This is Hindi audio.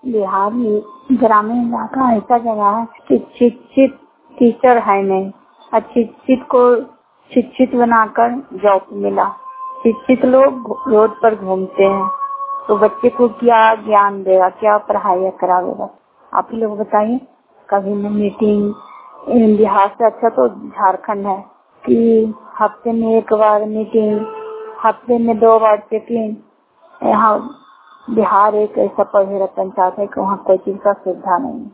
बिहार में ग्रामीण इलाका ऐसा जगह है कि शिक्षित टीचर है नहीं। अशिक्षित को शिक्षित बनाकर जॉब मिला। शिक्षित लोग रोड पर घूमते हैं, तो बच्चे को क्या ज्ञान देगा, क्या पढ़ाई करावेगा? आप ही लोग बताइए। कभी न मीटिंग, बिहार से अच्छा तो झारखंड है कि हफ्ते में एक बार मीटिंग, हफ्ते में 2 बार चेकिंग। यहाँ बिहार एक ऐसा पढ़ेरा पंचायत है कि वहाँ कोई चीज का सुविधा नहीं है।